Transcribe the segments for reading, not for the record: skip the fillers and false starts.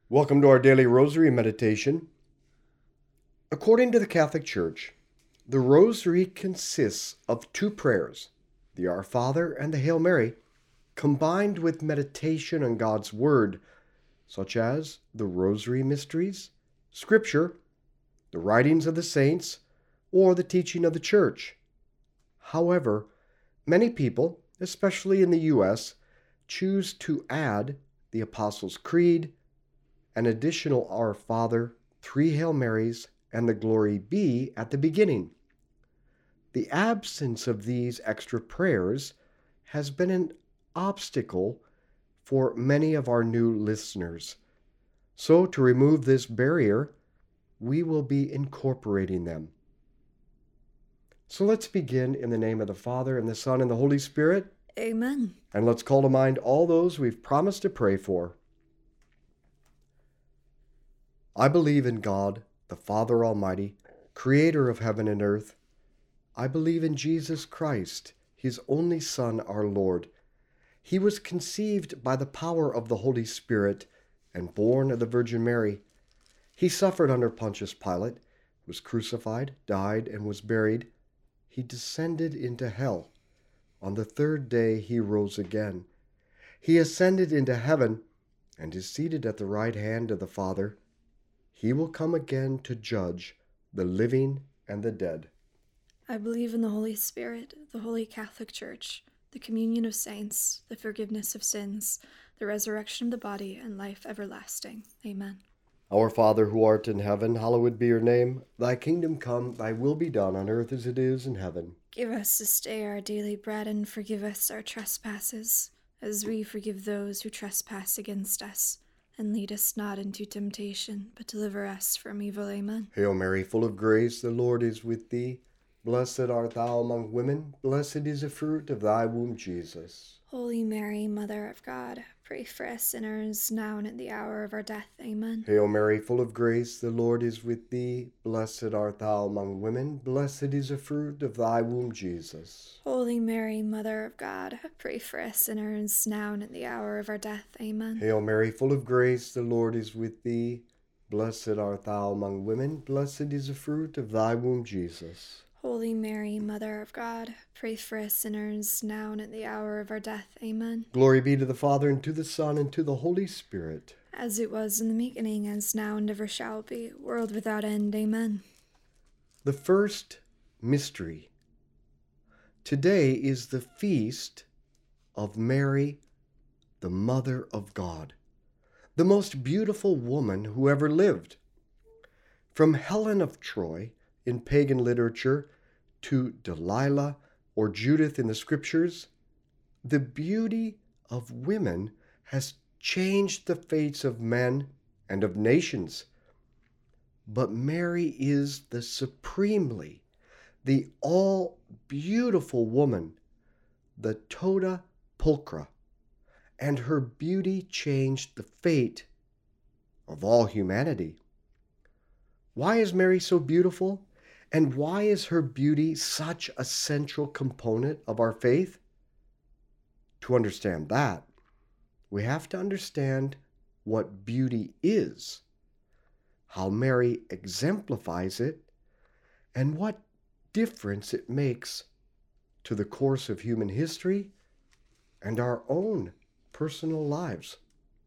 Welcome to our daily Rosary Meditation. According to the Catholic Church, the Rosary consists of two prayers, the Our Father and the Hail Mary, combined with meditation on God's Word, such as the Rosary Mysteries, Scripture, the writings of the saints, or the teaching of the Church. However, many people, especially in the U.S., choose to add the Apostles' Creed, an additional Our Father, 3 Hail Marys, and the Glory Be at the beginning. The absence of these extra prayers has been an obstacle for many of our new listeners. So, to remove this barrier, we will be incorporating them. So let's begin in the name of the Father, and the Son, and the Holy Spirit. Amen. And let's call to mind all those we've promised to pray for. I believe in God, the Father Almighty, creator of heaven and earth. I believe in Jesus Christ, his only Son, our Lord. He was conceived by the power of the Holy Spirit and born of the Virgin Mary. He suffered under Pontius Pilate, was crucified, died, and was buried. He descended into hell. On the third day he rose again. He ascended into heaven and is seated at the right hand of the Father. He will come again to judge the living and the dead. I believe in the Holy Spirit, the Holy Catholic Church, the communion of saints, the forgiveness of sins, the resurrection of the body, and life everlasting. Amen. Our Father who art in heaven, hallowed be your name. Thy kingdom come, thy will be done on earth as it is in heaven. Give us this day our daily bread, and forgive us our trespasses, as we forgive those who trespass against us. And lead us not into temptation, but deliver us from evil. Amen. Hail Mary, full of grace, the Lord is with thee. Blessed art thou among women, blessed is the fruit of thy womb, Jesus. Holy Mary, Mother of God, pray for us sinners, now and at the hour of our death. Amen. Hail Mary, full of grace, the Lord is with thee. Blessed art thou among women, blessed is the fruit of thy womb, Jesus. Holy Mary, Mother of God, pray for us sinners, now and at the hour of our death. Amen. Hail Mary, full of grace, the Lord is with thee. Blessed art thou among women, blessed is the fruit of thy womb, Jesus. Holy Mary, Mother of God, pray for us sinners, now and at the hour of our death. Amen. Glory be to the Father, and to the Son, and to the Holy Spirit. As it was in the beginning, as now, and ever shall be, world without end. Amen. The first mystery. Today is the feast of Mary, the Mother of God, the most beautiful woman who ever lived. From Helen of Troy in pagan literature to Delilah or Judith in the Scriptures, the beauty of women has changed the fates of men and of nations. But Mary is the supremely, the all-beautiful woman, the tota pulchra, and her beauty changed the fate of all humanity. Why is Mary so beautiful? And why is her beauty such a central component of our faith? To understand that, we have to understand what beauty is, how Mary exemplifies it, and what difference it makes to the course of human history and our own personal lives.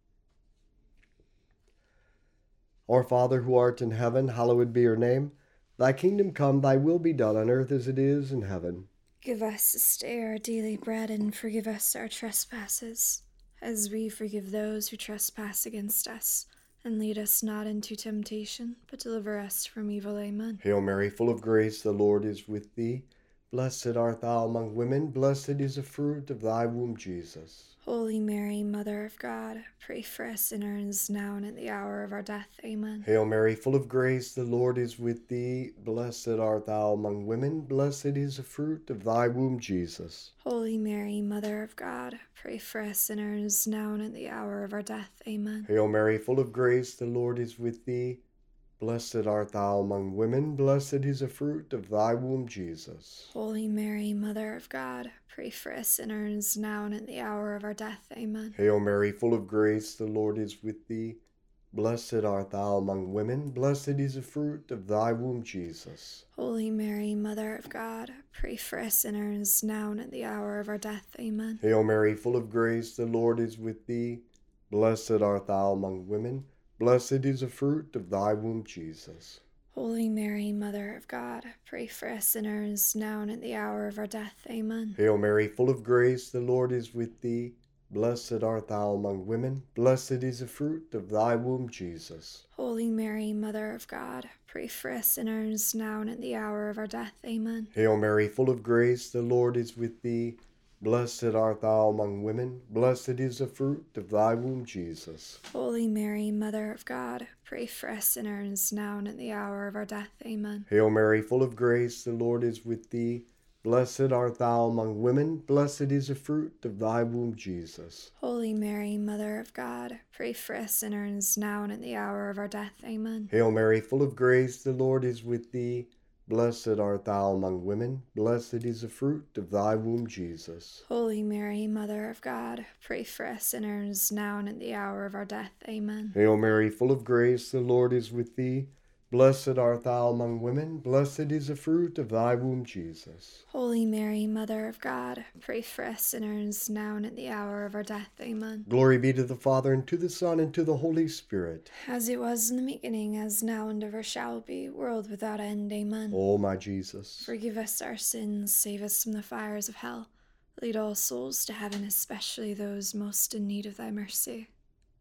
Our Father who art in heaven, hallowed be your name. Thy kingdom come, thy will be done on earth as it is in heaven. Give us this day our daily bread, and forgive us our trespasses, as we forgive those who trespass against us. And lead us not into temptation, but deliver us from evil. Amen. Hail Mary, full of grace, the Lord is with thee. Blessed art thou among women, blessed is the fruit of thy womb, Jesus. Holy Mary, Mother of God, pray for us sinners, now and at the hour of our death. Amen. Hail Mary, full of grace, the Lord is with thee. Blessed art thou among women, blessed is the fruit of thy womb, Jesus. Holy Mary, Mother of God, pray for us sinners, now and at the hour of our death. Amen. Hail Mary, full of grace, the Lord is with thee. Blessed art thou among women, blessed is the fruit of thy womb, Jesus. Holy Mary, Mother of God, pray for us sinners, now and at the hour of our death. Amen. Hail Mary, full of grace, the Lord is with thee. Blessed art thou among women, blessed is the fruit of thy womb, Jesus. Holy Mary, Mother of God, pray for us sinners, now and at the hour of our death. Amen. Hail Mary, full of grace, the Lord is with thee. Blessed art thou among women, blessed is the fruit of thy womb, Jesus. Holy Mary, Mother of God, pray for us sinners, now and at the hour of our death. Amen. Hail Mary, full of grace, the Lord is with thee. Blessed art thou among women, blessed is the fruit of thy womb, Jesus. Holy Mary, Mother of God, pray for us sinners, now and at the hour of our death. Amen. Hail Mary, full of grace, the Lord is with thee. Blessed art thou among women, blessed is the fruit of thy womb, Jesus. Holy Mary, Mother of God, pray for us sinners, now and at the hour of our death. Amen. Hail Mary, full of grace, the Lord is with thee. Blessed art thou among women, blessed is the fruit of thy womb, Jesus. Holy Mary, Mother of God, pray for us sinners, now and at the hour of our death. Amen. Hail Mary, full of grace, the Lord is with thee. Blessed art thou among women, blessed is the fruit of thy womb, Jesus. Holy Mary, Mother of God, pray for us sinners, now and at the hour of our death. Amen. Hail Mary, full of grace, the Lord is with thee. Blessed art thou among women, blessed is the fruit of thy womb, Jesus. Holy Mary, Mother of God, pray for us sinners, now and at the hour of our death. Amen. Glory be to the Father, and to the Son, and to the Holy Spirit. As it was in the beginning, as now and ever shall be, world without end. Amen. O my Jesus, Forgive us our sins, save us from the fires of hell. Lead all souls to heaven, especially those most in need of thy mercy.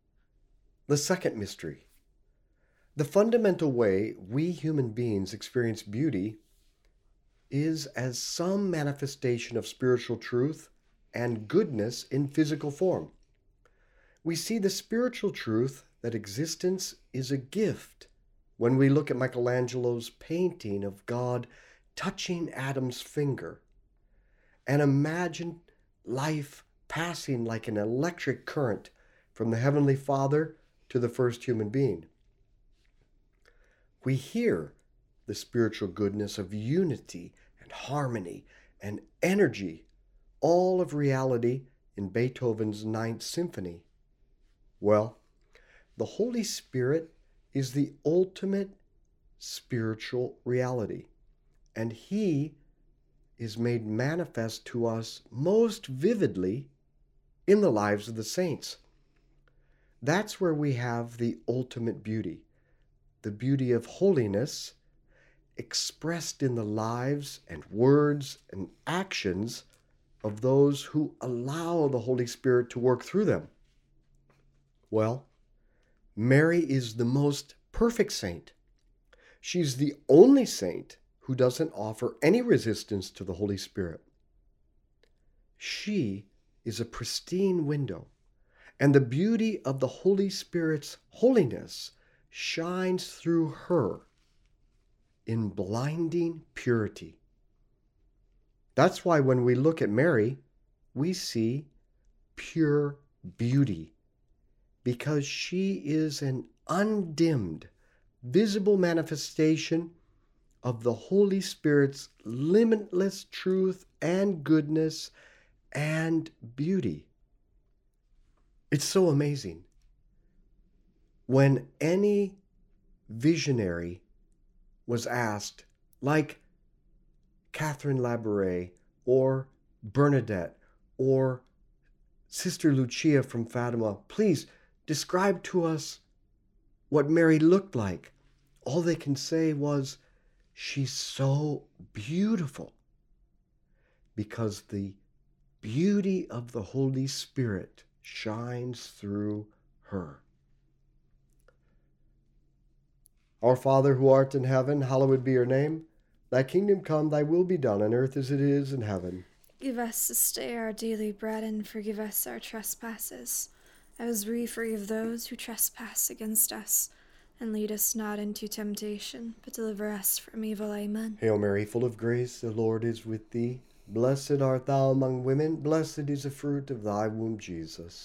the second mystery. The fundamental way we human beings experience beauty is as some manifestation of spiritual truth and goodness in physical form. We see the spiritual truth that existence is a gift when we look at Michelangelo's painting of God touching Adam's finger and imagine life passing like an electric current from the Heavenly Father to the first human being. We hear the spiritual goodness of unity and harmony and energy, all of reality in Beethoven's Ninth Symphony. Well, the Holy Spirit is the ultimate spiritual reality, and He is made manifest to us most vividly in the lives of the saints. That's where we have the ultimate beauty, the beauty of holiness expressed in the lives and words and actions of those who allow the Holy Spirit to work through them. Well, Mary is the most perfect saint. She's the only saint who doesn't offer any resistance to the Holy Spirit. She is a pristine window, and the beauty of the Holy Spirit's holiness shines through her in blinding purity. That's why when we look at Mary, we see pure beauty, because she is an undimmed, visible manifestation of the Holy Spirit's limitless truth and goodness and beauty. It's so amazing. When any visionary was asked, like Catherine Labouré or Bernadette or Sister Lucia from Fatima, please describe to us what Mary looked like. All they can say was, she's so beautiful, because the beauty of the Holy Spirit shines through her. Our Father who art in heaven, hallowed be your name. Thy kingdom come, thy will be done on earth as it is in heaven. Give us this day our daily bread, and forgive us our trespasses, as we forgive those who trespass against us. And lead us not into temptation, but deliver us from evil. Amen. Hail Mary, full of grace, the Lord is with thee. Blessed art thou among women, blessed is the fruit of thy womb, Jesus.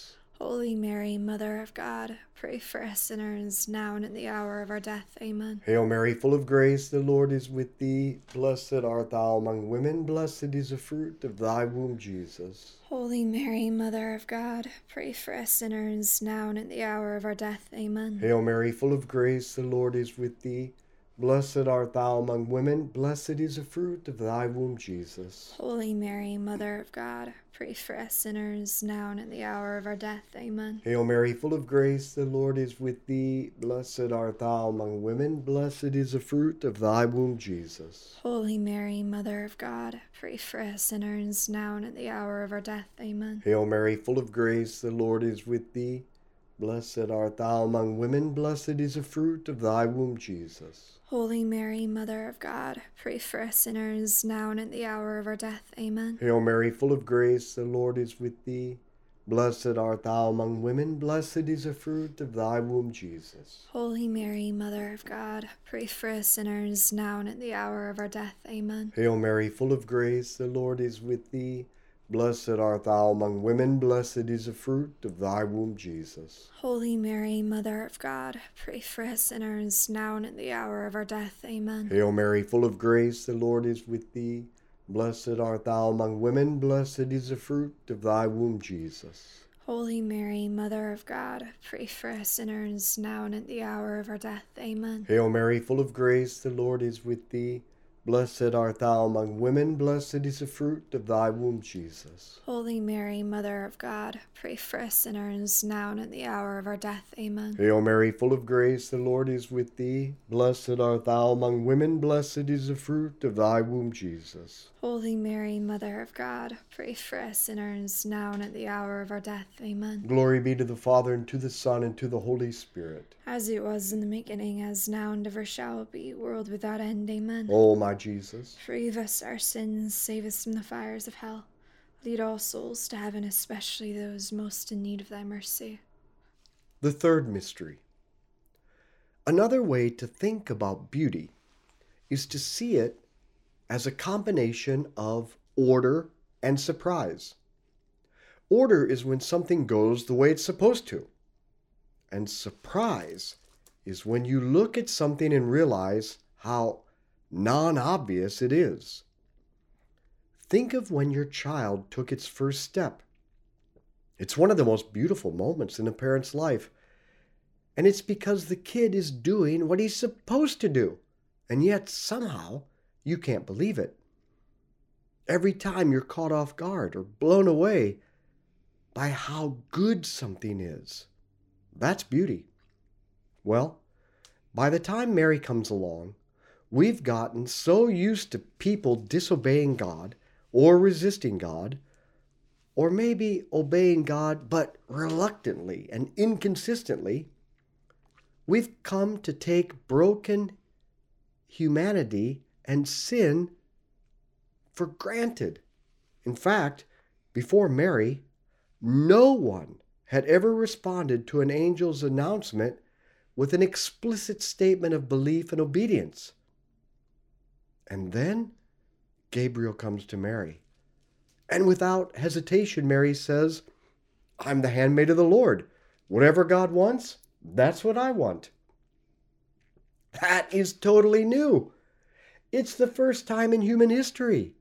Holy Mary, Mother of God, pray for us sinners, now and at the hour of our death. Amen. Hail Mary, full of grace, the Lord is with thee. Blessed art thou among women, blessed is the fruit of thy womb, Jesus. Holy Mary, Mother of God, pray for us sinners, now and at the hour of our death. Amen. Hail Mary, full of grace, the Lord is with thee. Blessed art thou among women, blessed is the fruit of thy womb, Jesus. Holy Mary, Mother of God, pray for us sinners, now and at the hour of our death. Amen. Hail Mary, full of grace, the Lord is with thee. Blessed art thou among women, blessed is the fruit of thy womb, Jesus. Holy Mary, Mother of God, pray for us sinners, now and at the hour of our death. Amen. Hail Mary, full of grace, the Lord is with thee. Blessed art thou among women, blessed is the fruit of thy womb, Jesus. Holy Mary, Mother of God, pray for us sinners, now and at the hour of our death. Amen. Hail Mary, full of grace, the Lord is with thee. Blessed art thou among women, blessed is the fruit of thy womb, Jesus. Holy Mary, Mother of God, pray for us sinners, now and at the hour of our death. Amen. Hail Mary, full of grace, the Lord is with thee. Blessed art thou among women, blessed is the fruit of thy womb, Jesus. Holy Mary, Mother of God, pray for us sinners, now and at the hour of our death. Amen. Hail Mary, full of grace, the Lord is with thee. Blessed art thou among women, blessed is the fruit of thy womb, Jesus. Holy Mary, Mother of God, pray for us sinners, now and at the hour of our death. Amen. Hail Mary, full of grace, the Lord is with thee. Blessed art thou among women, blessed is the fruit of thy womb, Jesus. Holy Mary, Mother of God, pray for us sinners, now and at the hour of our death. Amen. Hail Mary, full of grace, the Lord is with thee. Blessed art thou among women, blessed is the fruit of thy womb, Jesus. Holy Mary, Mother of God, pray for us sinners, now and at the hour of our death. Amen. Glory be to the Father, and to the Son, and to the Holy Spirit. As it was in the beginning, as now and ever shall be, world without end. Amen. O my Jesus, forgive us our sins, save us from the fires of hell. Lead all souls to heaven, especially those most in need of thy mercy. the third mystery. Another way to think about beauty is to see it as a combination of order and surprise. Order is when something goes the way it's supposed to. And surprise is when you look at something and realize how non-obvious it is. Think of when your child took its first step. It's one of the most beautiful moments in a parent's life. And it's because the kid is doing what he's supposed to do. And yet somehow you can't believe it. Every time you're caught off guard or blown away by how good something is. That's beauty. Well, by the time Mary comes along, we've gotten so used to people disobeying God or resisting God, or maybe obeying God but reluctantly and inconsistently, we've come to take broken humanity and sin for granted. In fact, before Mary, no one had ever responded to an angel's announcement with an explicit statement of belief and obedience. And then Gabriel comes to Mary. And without hesitation, Mary says, I'm the handmaid of the Lord. Whatever God wants, that's what I want. That is totally new. It's the first time in human history.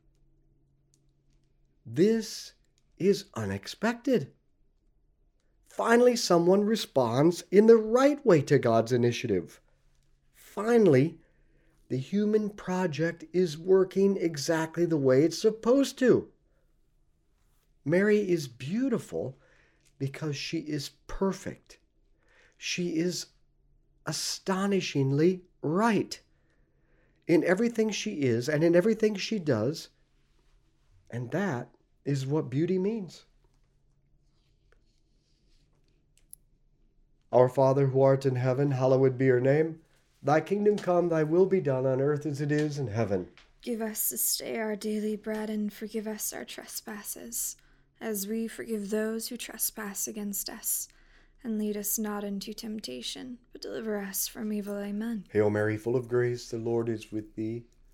This is unexpected. Finally, someone responds in the right way to God's initiative. Finally, the human project is working exactly the way it's supposed to. Mary is beautiful because she is perfect. She is astonishingly right in everything she is and in everything she does. And that is what beauty means. Our Father who art in heaven, hallowed be your name. Thy kingdom come, thy will be done on earth as it is in heaven. Give us this day our daily bread, and forgive us our trespasses, as we forgive those who trespass against us. And lead us not into temptation, but deliver us from evil. Amen. Hail Mary, full of grace, the Lord is with thee.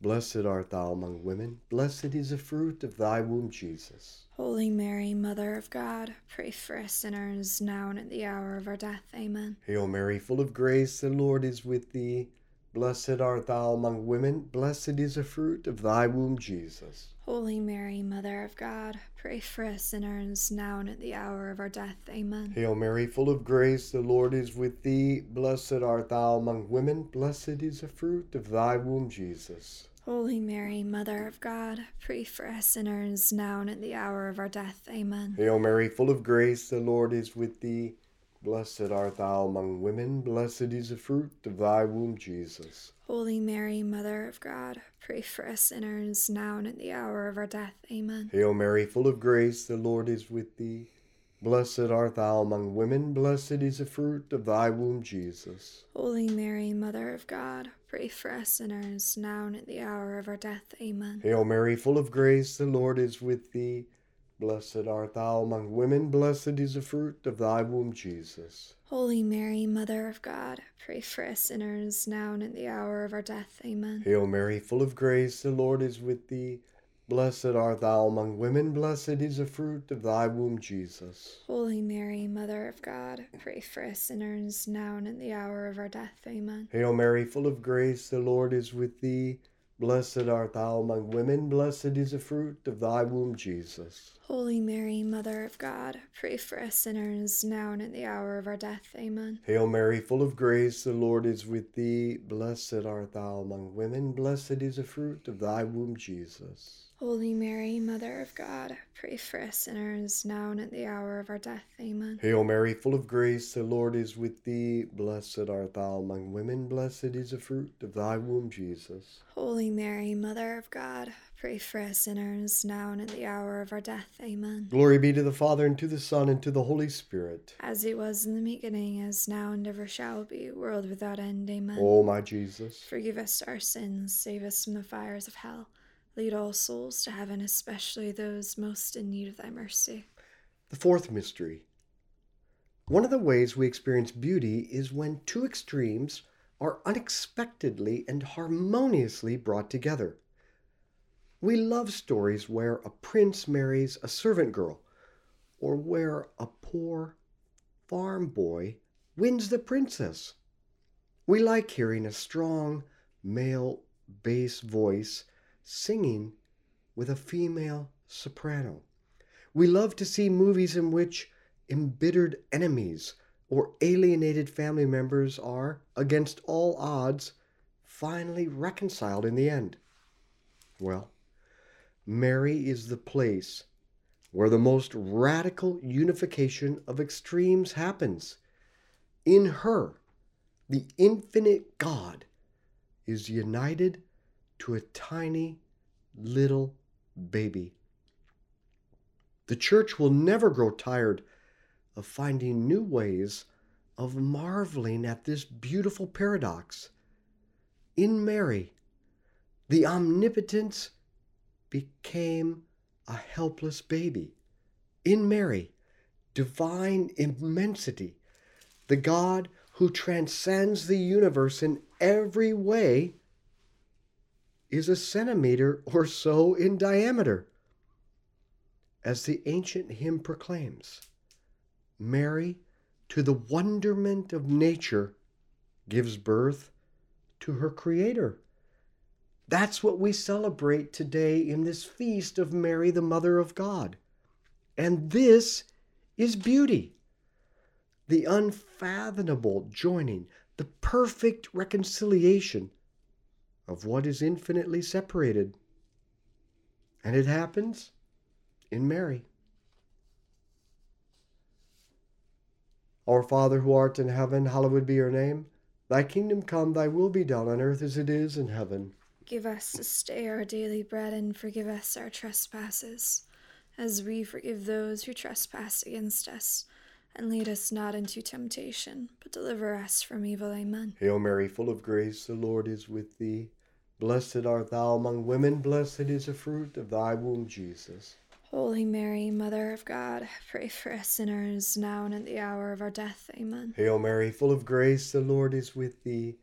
Blessed art thou among women, blessed is the fruit of thy womb, Jesus. Holy Mary, Mother of God, pray for us sinners, now and at the hour of our death. Amen. Hail Mary, full of grace, the Lord is with thee. Blessed art thou among women, blessed is the fruit of thy womb, Jesus. Holy Mary, Mother of God, pray for us sinners, now and at the hour of our death. Amen. Hail Mary, full of grace, the Lord is with thee. Blessed art thou among women, blessed is the fruit of thy womb, Jesus. Holy Mary, Mother of God, pray for us sinners, now and at the hour of our death. Amen. Hail Mary, full of grace, the Lord is with thee. Blessed art thou among women, blessed is the fruit of thy womb, Jesus. Holy Mary, Mother of God, pray for us sinners, now and at the hour of our death. Amen. Hail Mary, full of grace, the Lord is with thee. Blessed art thou among women, blessed is the fruit of thy womb, Jesus. Holy Mary, Mother of God, pray for us sinners, now and at the hour of our death. Amen. Hail Mary, full of grace, the Lord is with thee. Blessed art thou among women, blessed is the fruit of thy womb, Jesus. Holy Mary, Mother of God, pray for us sinners, now and at the hour of our death. Amen. Hail Mary, full of grace, the Lord is with thee. Blessed art thou among women, blessed is the fruit of thy womb, Jesus. Holy Mary, Mother of God, pray for us sinners, now and at the hour of our death. Amen. Hail Mary, full of grace, the Lord is with thee. Blessed art thou among women, blessed is the fruit of thy womb, Jesus. Holy Mary, Mother of God, pray for us sinners, now and at the hour of our death. Amen. Hail Mary, full of grace, the Lord is with thee. Blessed art thou among women, blessed is the fruit of thy womb, Jesus. Holy Mary, Mother of God, pray for us sinners, now and at the hour of our death. Amen. Hail Mary, full of grace, the Lord is with thee. Blessed art thou among women, blessed is the fruit of thy womb, Jesus. Holy Mary, Mother of God, pray for us sinners, now and at the hour of our death. Amen. Glory be to the Father, and to the Son, and to the Holy Spirit. As it was in the beginning, as now and ever shall be, world without end. Amen. O my Jesus, forgive us our sins, save us from the fires of hell. Lead all souls to heaven, especially those most in need of thy mercy. The fourth mystery. One of the ways we experience beauty is when two extremes are unexpectedly and harmoniously brought together. We love stories where a prince marries a servant girl, or where a poor farm boy wins the princess. We like hearing a strong male bass voice singing with a female soprano. We love to see movies in which embittered enemies or alienated family members are, against all odds, finally reconciled in the end. Well, Mary is the place where the most radical unification of extremes happens. In her, the infinite God is united to a tiny little baby. The Church will never grow tired of finding new ways of marveling at this beautiful paradox. In Mary, the omnipotence became a helpless baby. In Mary, divine immensity, the God who transcends the universe in every way, is a centimeter or so in diameter. As the ancient hymn proclaims, Mary, to the wonderment of nature, gives birth to her Creator. That's what we celebrate today in this feast of Mary, the Mother of God. And this is beauty, the unfathomable joining, the perfect reconciliation of what is infinitely separated. And it happens in Mary. Our Father who art in heaven, hallowed be your name. Thy kingdom come, thy will be done on earth as it is in heaven. Give us this day our daily bread, and forgive us our trespasses, as we forgive those who trespass against us. And lead us not into temptation, but deliver us from evil. Amen. Hail Mary, full of grace, the Lord is with thee. Blessed art thou among women, blessed is the fruit of thy womb, Jesus. Holy Mary, Mother of God, pray for us sinners, now and at the hour of our death. Amen. Hail Mary, full of grace, the Lord is with thee.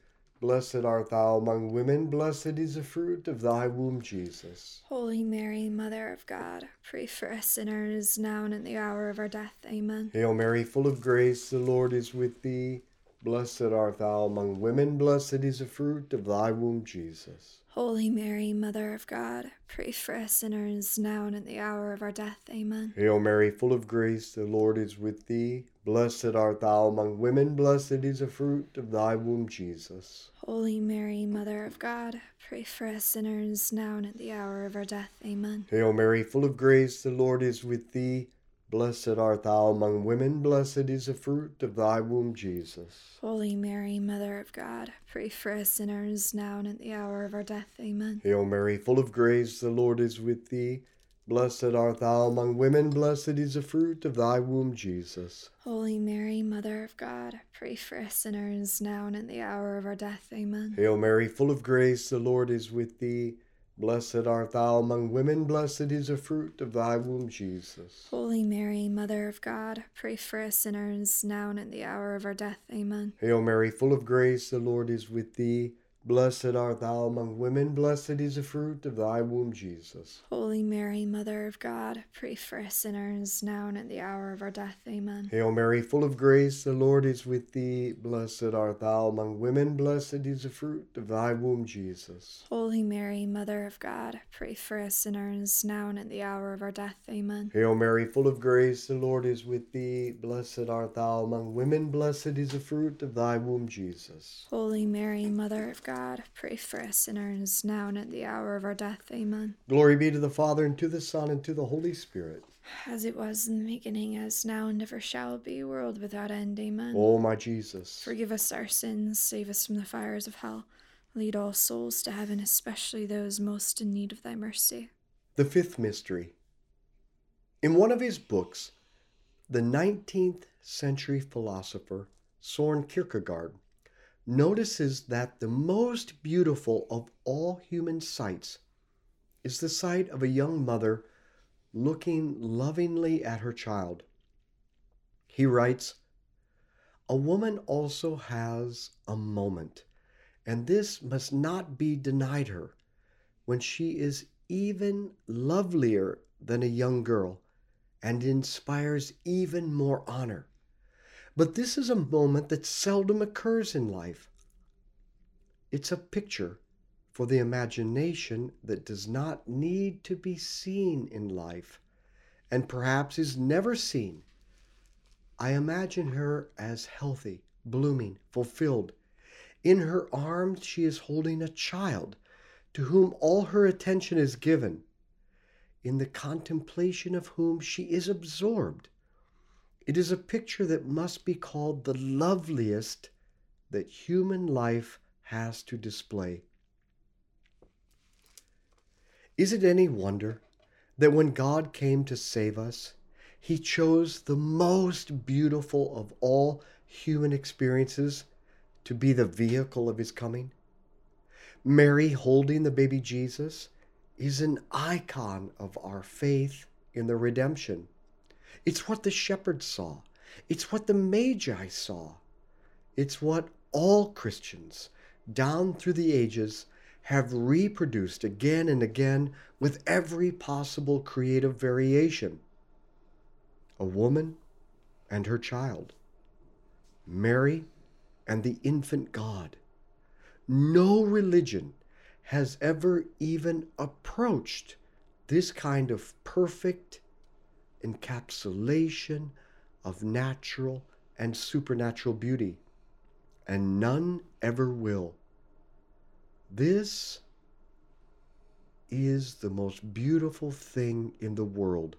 Blessed art thou among women, blessed is the fruit of thy womb, Jesus. Holy Mary, Mother of God, pray for us sinners, now and at the hour of our death. Amen. Hail Mary, full of grace, the Lord is with thee. Blessed art thou among women, blessed is the fruit of thy womb, Jesus. Holy Mary, Mother of God, pray for us sinners, now and at the hour of our death. Amen. Hail Mary, full of grace, the Lord is with thee. Blessed art thou among women, blessed is the fruit of thy womb, Jesus. Holy Mary, Mother of God, pray for us sinners, now and at the hour of our death. Amen. Hail Mary, full of grace, the Lord is with thee. Blessed art thou among women, blessed is the fruit of thy womb, Jesus. Holy Mary, Mother of God, pray for us sinners, now and at the hour of our death. Amen. Hail Mary, full of grace, the Lord is with thee. Blessed art thou among women, blessed is the fruit of thy womb, Jesus. Holy Mary, Mother of God, pray for us sinners, now and at the hour of our death. Amen. Hail Mary, full of grace, the Lord is with thee. Blessed art thou among women, blessed is the fruit of thy womb, Jesus. Holy Mary, Mother of God, pray for us sinners, now and at the hour of our death. Amen. Hail Mary, full of grace, the Lord is with thee. Blessed art thou among women, blessed is the fruit of thy womb, Jesus. Holy Mary, Mother of God, pray for us sinners, now and at the hour of our death. Amen. Hail Mary, full of grace, the Lord is with thee. Blessed art thou among women, blessed is the fruit of thy womb, Jesus. Holy Mary, Mother of God, pray for us sinners, now and at the hour of our death. Amen. Hail Mary, full of grace, the Lord is with thee. Blessed art thou among women, blessed is the fruit of thy womb, Jesus. Holy Mary, Mother of God, pray for us sinners, now and at the hour of our death. Amen. Glory be to the Father, and to the Son, and to the Holy Spirit. As it was in the beginning, as now, and ever shall be, world without end. Amen. O my Jesus, Forgive us our sins, save us from the fires of hell. Lead all souls to heaven, especially those most in need of thy mercy. the fifth mystery. In one of his books, the 19th century philosopher Soren Kierkegaard notices that the most beautiful of all human sights is the sight of a young mother looking lovingly at her child. He writes, "A woman also has a moment, and this must not be denied her, when she is even lovelier than a young girl and inspires even more honor. But this is a moment that seldom occurs in life. It's a picture for the imagination that does not need to be seen in life, and perhaps is never seen. I imagine her as healthy, blooming, fulfilled. In her arms she is holding a child to whom all her attention is given, in the contemplation of whom she is absorbed. It is a picture that must be called the loveliest that human life has to display." Is it any wonder that when God came to save us, he chose the most beautiful of all human experiences to be the vehicle of his coming? Mary holding the baby Jesus is an icon of our faith in the redemption. It's what the shepherds saw. It's what the Magi saw. It's what all Christians down through the ages have reproduced again and again with every possible creative variation. A woman and her child. Mary and the infant God. No religion has ever even approached this kind of perfect encapsulation of natural and supernatural beauty, and none ever will. This is the most beautiful thing in the world.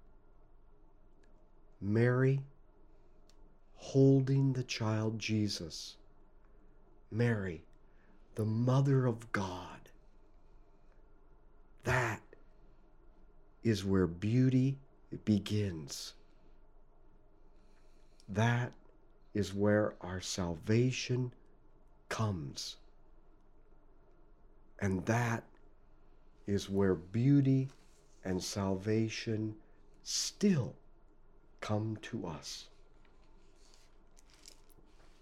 Mary holding the child Jesus. Mary, the Mother of God. That is where beauty begins. That is where our salvation comes. And that is where beauty and salvation still come to us.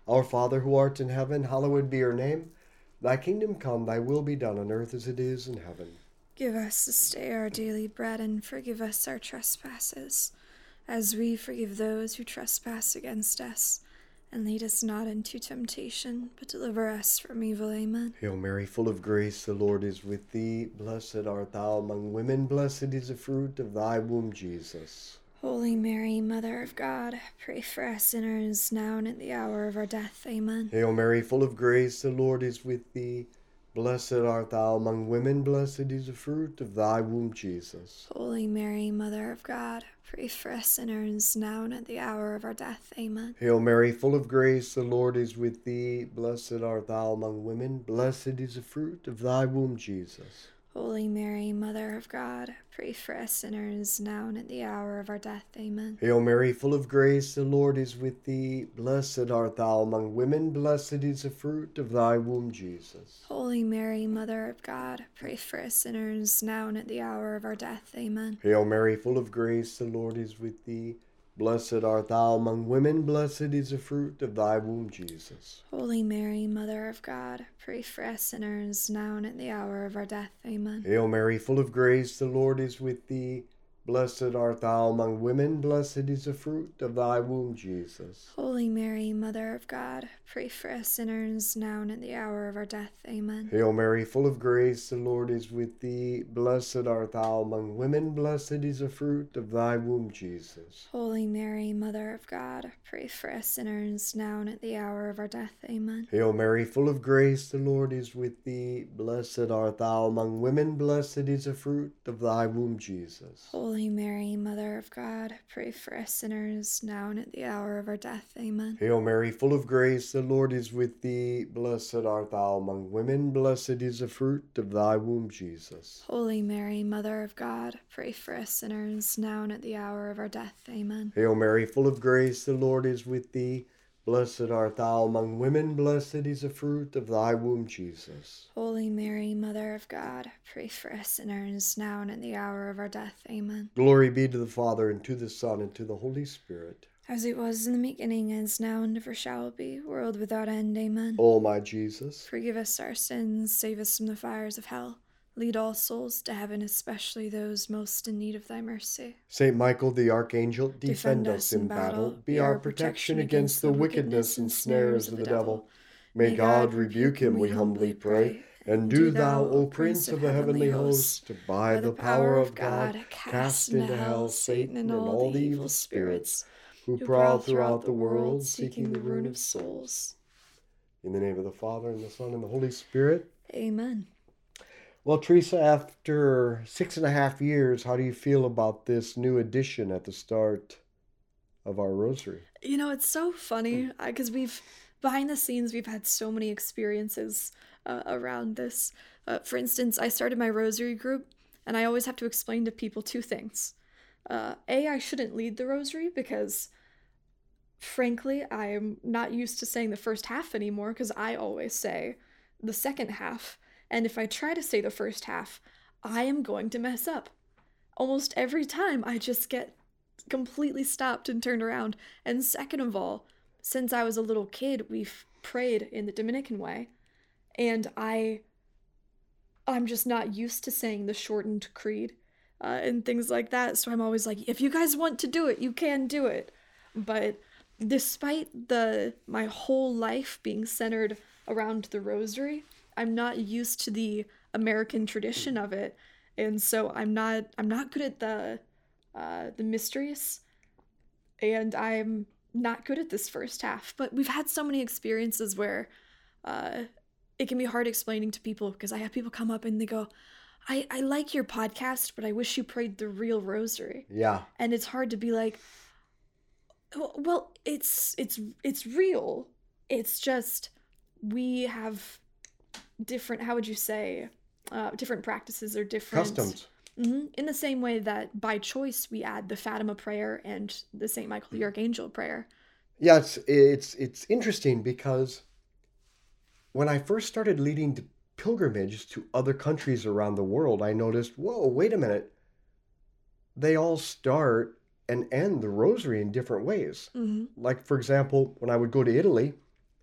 Our Father who art in heaven, hallowed be your name. Thy kingdom come, thy will be done on earth as it is in heaven. Give us this day our daily bread, and forgive us our trespasses, as we forgive those who trespass against us. And lead us not into temptation, but deliver us from evil. Amen. Hail Mary, full of grace, the Lord is with thee. Blessed art thou among women, blessed is the fruit of thy womb, Jesus. Holy Mary, Mother of God, pray for us sinners, now and at the hour of our death. Amen. Hail Mary, full of grace, the Lord is with thee. Blessed art thou among women, blessed is the fruit of thy womb, Jesus. Holy Mary, Mother of God, pray for us sinners, now and at the hour of our death. Amen. Hail Mary, full of grace, the Lord is with thee. Blessed art thou among women, blessed is the fruit of thy womb, Jesus. Holy Mary, Mother of God, pray for us sinners, now and at the hour of our death. Amen. Hail Mary, full of grace, the Lord is with thee. Blessed art thou among women, blessed is the fruit of thy womb, Jesus. Holy Mary, Mother of God, pray for us sinners, now and at the hour of our death. Amen. Hail Mary, full of grace, the Lord is with thee. Blessed art thou among women, blessed is the fruit of thy womb, Jesus. Holy Mary, Mother of God, pray for us sinners, now and at the hour of our death. Amen. Hail Mary, full of grace, the Lord is with thee. Blessed art thou among women, blessed is the fruit of thy womb, Jesus. Holy Mary, Mother of God, pray for us sinners, now and at the hour of our death. Amen. Hail Mary, full of grace, the Lord is with thee. Blessed art thou among women, blessed is the fruit of thy womb, Jesus. Holy Mary, Mother of God, pray for us sinners, now and at the hour of our death. Amen. Hail Mary, full of grace, the Lord is with thee. Blessed art thou among women, blessed is the fruit of thy womb, Jesus. Holy Mary, Mother of God, pray for us sinners, now and at the hour of our death. Amen. Hail Mary, full of grace, the Lord is with thee. Blessed art thou among women, blessed is the fruit of thy womb, Jesus. Holy Mary, Mother of God, pray for us sinners, now and at the hour of our death. Amen. Hail Mary, full of grace, the Lord is with thee. Blessed art thou among women, blessed is the fruit of thy womb, Jesus. Holy Mary, Mother of God, pray for us sinners, now and at the hour of our death. Amen. Glory be to the Father, and to the Son, and to the Holy Spirit. As it was in the beginning, as now, and ever shall be, world without end. Amen. O my Jesus, Forgive us our sins, save us from the fires of hell. Lead all souls to heaven, especially those most in need of thy mercy. Saint Michael the Archangel, defend us in battle. Be our protection against the wickedness and snares of the devil. May God rebuke him, we humbly pray. And do thou, O Prince of the heavenly host, by the power of God, cast into hell Satan and all the evil spirits who prowl throughout the world, seeking the ruin of souls. In the name of the Father, and the Son, and the Holy Spirit. Amen. Well, Teresa, after 6.5 years, how do you feel about this new edition at the start of our rosary? You know, it's so funny because behind the scenes, we've had so many experiences around this. For instance, I started my rosary group, and I always have to explain to people two things. I shouldn't lead the rosary because, frankly, I am not used to saying the first half anymore because I always say the second half. And if I try to say the first half, I am going to mess up. Almost every time I just get completely stopped and turned around. And second of all, since I was a little kid, we've prayed in the Dominican way. And I'm just not used to saying the shortened creed and things like that. So I'm always like, if you guys want to do it, you can do it. But despite my whole life being centered around the rosary, I'm not used to the American tradition of it, and so I'm not good at the mysteries, and I'm not good at this first half. But we've had so many experiences where it can be hard explaining to people because I have people come up and they go, I like your podcast, but I wish you prayed the real rosary. Yeah. And it's hard to be like, well, it's real. It's just we have different, how would you say, different practices or different customs. Mm-hmm. In the same way that by choice we add the Fatima prayer and the Saint Michael the Archangel prayer. Yeah, it's interesting because when I first started leading pilgrimages to other countries around the world, I noticed, whoa, wait a minute. They all start and end the rosary in different ways. Mm-hmm. Like, for example, when I would go to Italy,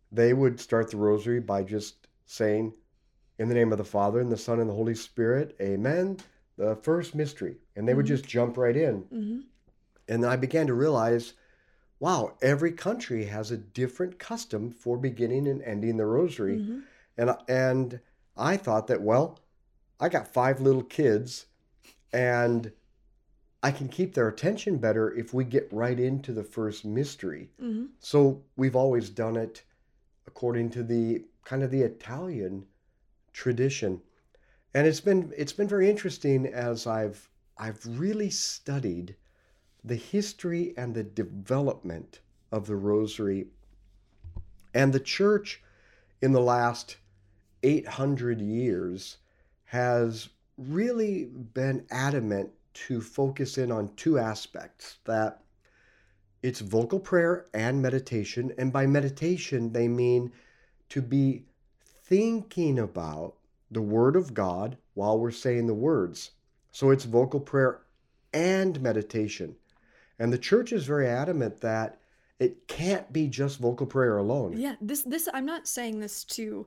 they would start the rosary by just saying, in the name of the Father, and the Son, and the Holy Spirit, amen, the first mystery. And they would just jump right in. Mm-hmm. And I began to realize, wow, every country has a different custom for beginning and ending the rosary. Mm-hmm. And I thought that, well, I got 5 little kids, and I can keep their attention better if we get right into the first mystery. Mm-hmm. So we've always done it according to the kind of the Italian tradition. And it's been very interesting as I've really studied the history and the development of the rosary. And the church in the last 800 years has really been adamant to focus in on 2 aspects, that it's vocal prayer and meditation. And by meditation, they mean to be thinking about the Word of God while we're saying the words. So it's vocal prayer and meditation. And the church is very adamant that it can't be just vocal prayer alone. Yeah, this I'm not saying this to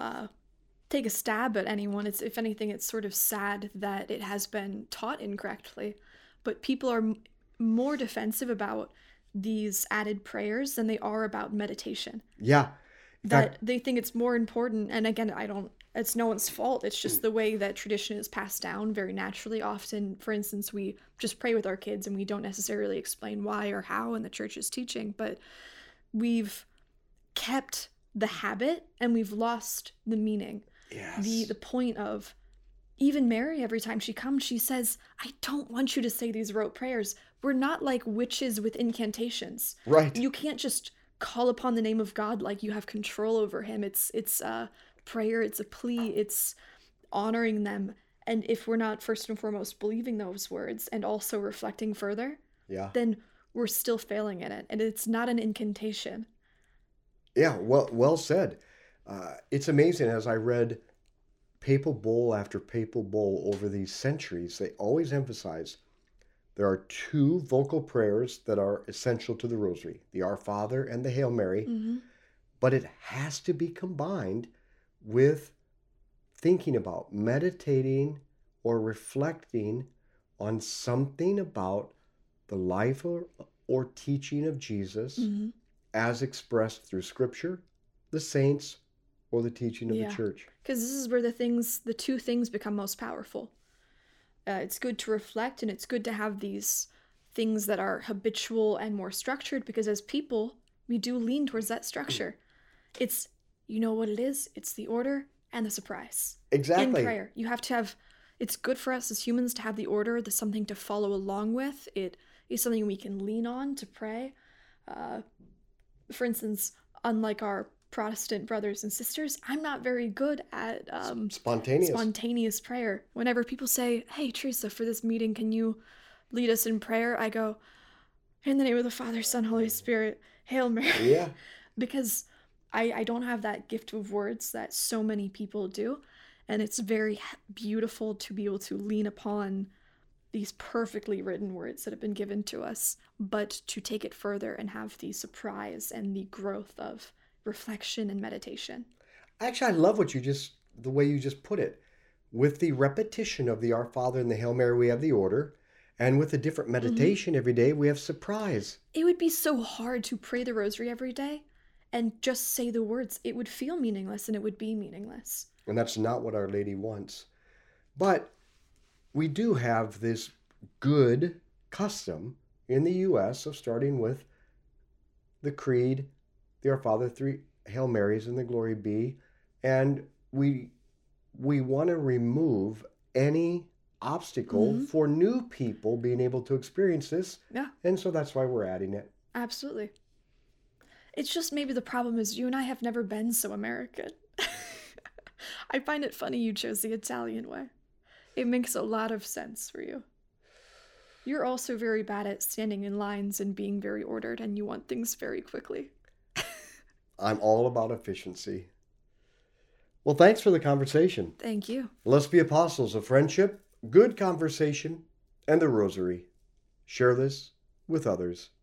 take a stab at anyone. It's, if anything, it's sort of sad that it has been taught incorrectly. But people are more defensive about these added prayers than they are about meditation. Yeah. In That fact, they think it's more important. And again, it's no one's fault. It's just the way that tradition is passed down very naturally. Often, for instance, we just pray with our kids and we don't necessarily explain why or how in the church's teaching, but we've kept the habit and we've lost the meaning. yes. The point of, even Mary, every time she comes, she says, I don't want you to say these rote prayers. We're not like witches with incantations. Right. You can't just call upon the name of God like you have control over him. It's a prayer, it's a plea, it's honoring them. And if we're not first and foremost believing those words and also reflecting further, Yeah. then we're still failing in it. And it's not an incantation. Yeah, well said. It's amazing, as I read papal bull after papal bull over these centuries, they always emphasize there are 2 vocal prayers that are essential to the rosary, the Our Father and the Hail Mary, Mm-hmm. but it has to be combined with thinking about, meditating, or reflecting on something about the life or teaching of Jesus Mm-hmm. as expressed through Scripture, the saints, or the teaching of Yeah. the church. Because this is where the 2 things become most powerful. It's good to reflect, and it's good to have these things that are habitual and more structured, because as people, we do lean towards that structure. It's, you know what it is? It's the order and the surprise. Exactly. In prayer, you have to have, it's good for us as humans to have the order, there's something to follow along with. It is something we can lean on to pray. For instance, unlike our Protestant brothers and sisters, I'm not very good at spontaneous prayer. Whenever people say, hey, Teresa, for this meeting, can you lead us in prayer? I go, in the name of the Father, Son, Holy Spirit, Hail Mary. Yeah. Because I don't have that gift of words that so many people do. And it's very beautiful to be able to lean upon these perfectly written words that have been given to us, but to take it further and have the surprise and the growth of reflection and meditation. Actually, I love the way you just put it. With the repetition of the Our Father and the Hail Mary, we have the order. And with a different meditation every day, we have surprise. It would be so hard to pray the rosary every day and just say the words. It would feel meaningless, and it would be meaningless. And that's not what Our Lady wants. But we do have this good custom in the U.S. of starting with the Creed, the Our Father, 3 Hail Marys, and the Glory Be. And we want to remove any obstacle for new people being able to experience this. Yeah. And so that's why we're adding it. Absolutely. It's just maybe the problem is you and I have never been so American. I find it funny you chose the Italian way. It makes a lot of sense for you. You're also very bad at standing in lines and being very ordered, and you want things very quickly. I'm all about efficiency. Well, thanks for the conversation. Thank you. Let's be apostles of friendship, good conversation, and the rosary. Share this with others.